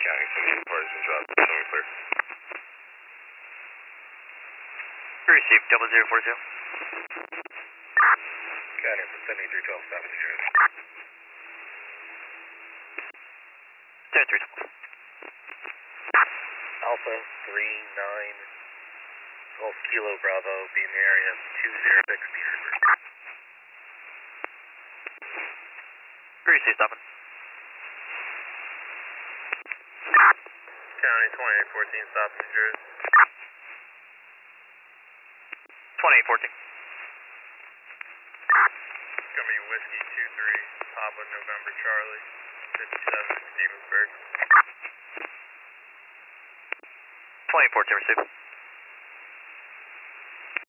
County 78 partisan drop, showing clear. Received, 0042. County 7312, stop at the truth. 7312. Alpha 39 Golf Kilo Bravo, be in the area 206 meters. Received, stopping. County 2814, stop in New Jersey. 2814. It's going to be Whiskey 23, Papa November Charlie, 57 Stevensburg. 2814 received.